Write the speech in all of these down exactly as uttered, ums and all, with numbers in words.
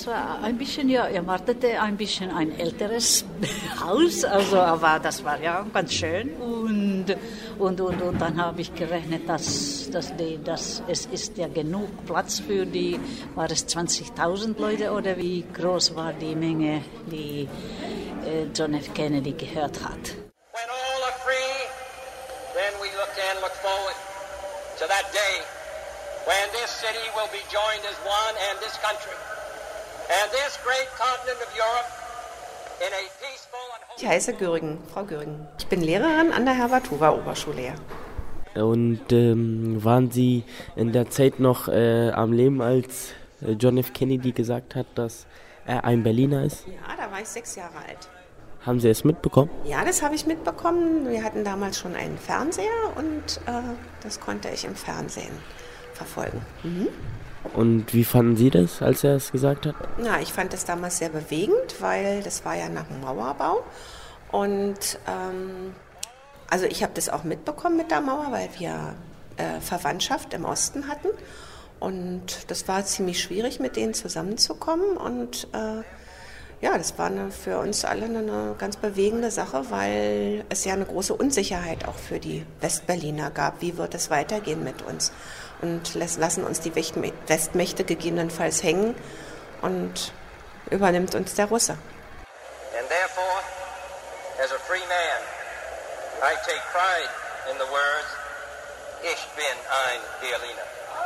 war ein bisschen, ja, er wartete ein bisschen ein älteres Haus, also aber das war ja ganz schön und, und, und, und dann habe ich gerechnet, dass, dass, die, dass es ist ja genug Platz für die, war es zwanzigtausend Leute oder wie groß war die Menge, die äh, John F. Kennedy gehört hat. When all are free, then we look and look forward to that day when this city will be joined as one and this country and this great continent of Europe in a peaceful and Ich heiße Göringen, Frau Göringen. Ich bin Lehrerin an der Herbert-Hoover-Oberschule. Und ähm, waren Sie in der Zeit noch äh, am Leben, als äh, John F. Kennedy gesagt hat, dass er ein Berliner ist? Ja, da war ich sechs Jahre alt. Haben Sie es mitbekommen? Ja, das habe ich mitbekommen. Wir hatten damals schon einen Fernseher und äh, das konnte ich im Fernsehen verfolgen. Mhm. Und wie fanden Sie das, als er es gesagt hat? Na, ich fand das damals sehr bewegend, weil das war ja nach dem Mauerbau. Und ähm, also ich habe das auch mitbekommen mit der Mauer, weil wir äh, Verwandtschaft im Osten hatten. Und das war ziemlich schwierig, mit denen zusammenzukommen. Und äh, ja, das war eine, für uns alle eine ganz bewegende Sache, weil es ja eine große Unsicherheit auch für die Westberliner gab. Wie wird es weitergehen mit uns? Und lassen uns die Westmächte gegebenenfalls hängen und übernimmt uns der Russe. and therefore, as a free man, I take pride in the words, Ich bin ein Berliner.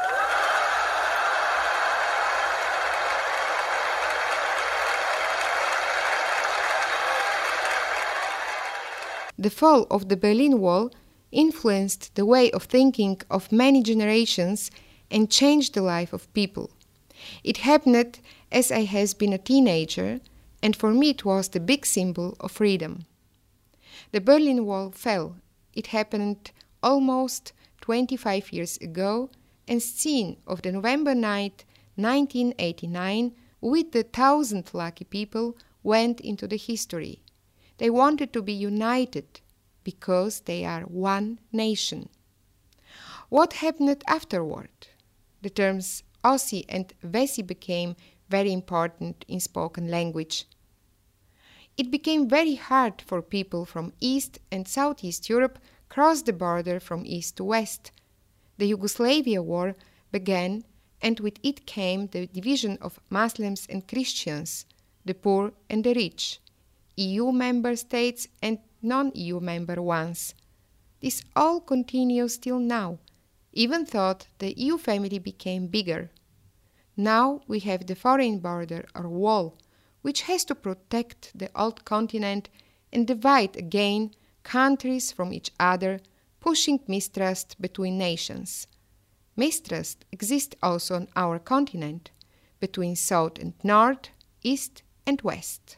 The fall of the Berlin Wall influenced the way of thinking of many generations and changed the life of people. It happened as I has been a teenager, and for me it was the big symbol of freedom. The Berlin Wall fell. It happened almost twenty-five years ago, and scene of the November night nineteen eighty-nine with the thousand lucky people went into the history. They wanted to be united because they are one nation. What happened afterward? The terms Ossi and Wessi became very important in spoken language. It became very hard for people from East and Southeast Europe cross the border from East to West. The Yugoslavia War began, and with it came the division of Muslims and Christians, the poor and the rich, E U member states and non-E U member ones. This all continues till now, even though the E U family became bigger. Now we have the foreign border or wall, which has to protect the old continent and divide again countries from each other, pushing mistrust between nations. Mistrust exists also on our continent, between South and North, East and West.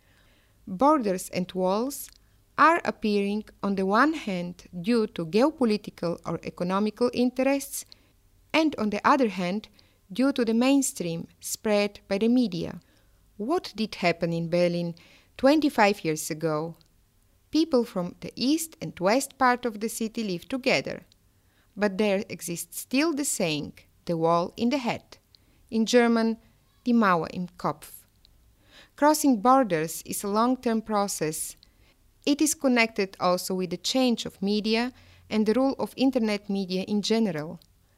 Borders and walls are appearing on the one hand due to geopolitical or economical interests, and on the other hand due to the mainstream spread by the media. What did happen in Berlin twenty-five years ago? People from the east and west part of the city live together, but there exists still the saying, the wall in the head. In German, die Mauer im Kopf. Crossing borders is a long-term process. It is connected also with the change of media and the role of internet media in general.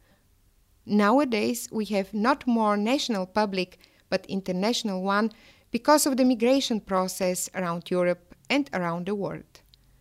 Nowadays, we have not more national public but international one because of the migration process around Europe and around the world.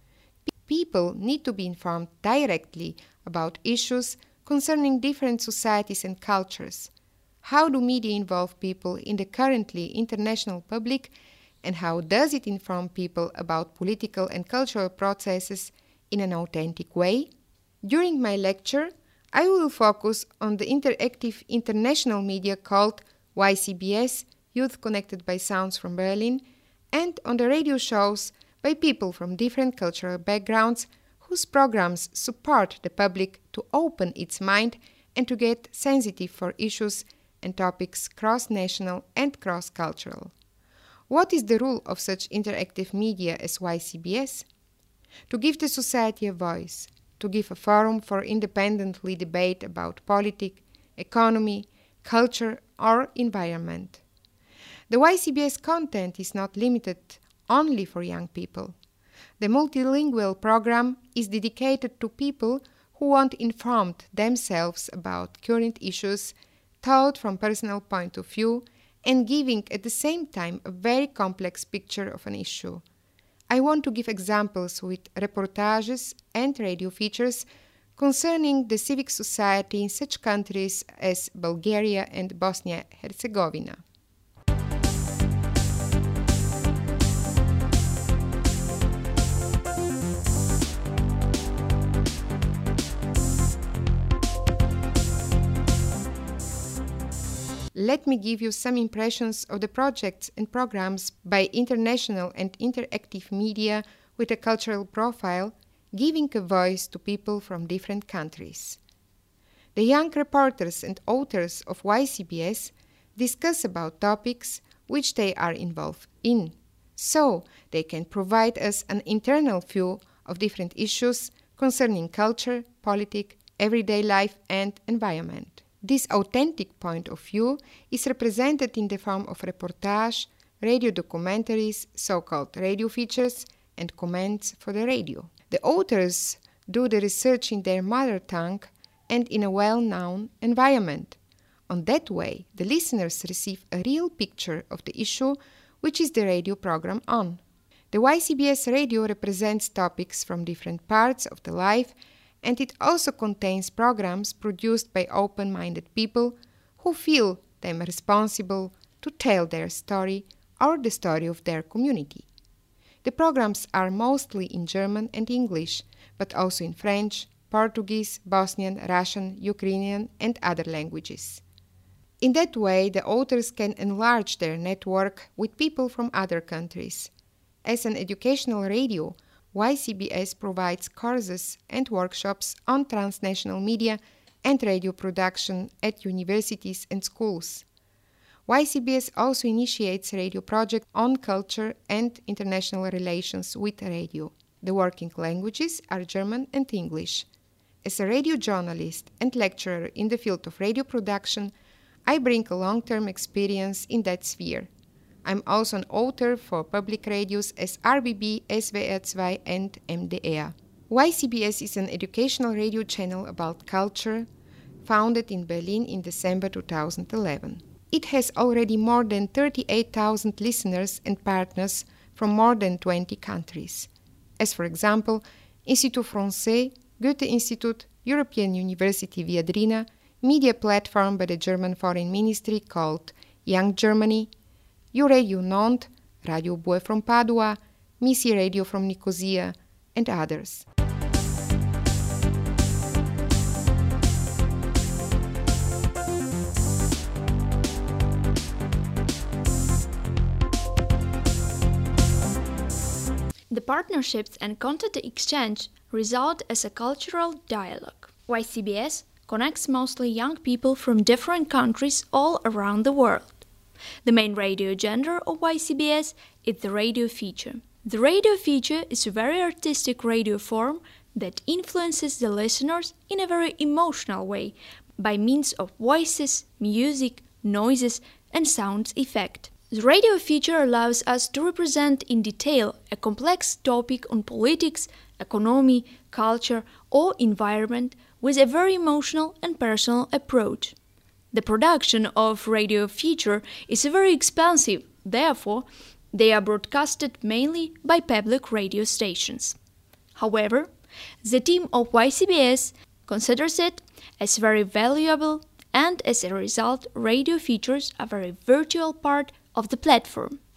People need to be informed directly about issues concerning different societies and cultures. How do media involve people in the currently international public, and how does it inform people about political and cultural processes in an authentic way? During my lecture, I will focus on the interactive international media called Y C B S, Youth Connected by Sounds from Berlin, and on the radio shows by people from different cultural backgrounds whose programs support the public to open its mind and to get sensitive for issues and topics cross-national and cross-cultural. What is the role of such interactive media as Y C B S? To give the society a voice, to give a forum for independently debate about politics, economy, culture, or environment. The Y C B S content is not limited only for young people. The multilingual program is dedicated to people who want informed themselves about current issues, taught from personal point of view, and giving at the same time a very complex picture of an issue. I want to give examples with reportages and radio features concerning the civic society in such countries as Bulgaria and Bosnia-Herzegovina. Let me give you some impressions of the projects and programs by international and interactive media with a cultural profile, giving a voice to people from different countries. The young reporters and authors of Y C B S discuss about topics which they are involved in, so they can provide us an internal view of different issues concerning culture, politics, everyday life and environment. This authentic point of view is represented in the form of reportage, radio documentaries, so-called radio features, and comments for the radio. The authors do the research in their mother tongue and in a well-known environment. On that way, the listeners receive a real picture of the issue which is the radio program on. The Y C B S radio represents topics from different parts of the life, and it also contains programs produced by open-minded people who feel them responsible to tell their story or the story of their community. The programs are mostly in German and English, but also in French, Portuguese, Bosnian, Russian, Ukrainian, and other languages. In that way, the authors can enlarge their network with people from other countries. As an educational radio, Y C B S provides courses and workshops on transnational media and radio production at universities and schools. Y C B S also initiates radio projects on culture and international relations with radio. The working languages are German and English. As a radio journalist and lecturer in the field of radio production, I bring a long-term experience in that sphere. I'm also an author for public radios as R B B, S W R two, and M D R. Y C B S is an educational radio channel about culture, founded in Berlin in December two thousand eleven. It has already more than thirty-eight thousand listeners and partners from more than twenty countries, as for example, Institut Français, Goethe-Institut, European University Viadrina, media platform by the German Foreign Ministry called Young Germany, Euradio Nantes, Radio Bue from Padua, Misi Radio from Nicosia, and others. The partnerships and content exchange result as a cultural dialogue. Y C B S connects mostly young people from different countries all around the world. The main radio genre of Y C B S is the radio feature. The radio feature is a very artistic radio form that influences the listeners in a very emotional way by means of voices, music, noises, and sound effect. The radio feature allows us to represent in detail a complex topic on politics, economy, culture, or environment with a very emotional and personal approach. The production of radio feature is very expensive, therefore, they are broadcasted mainly by public radio stations. However, the team of Y C B S considers it as very valuable, and as a result, radio features are a very virtual part of the platform.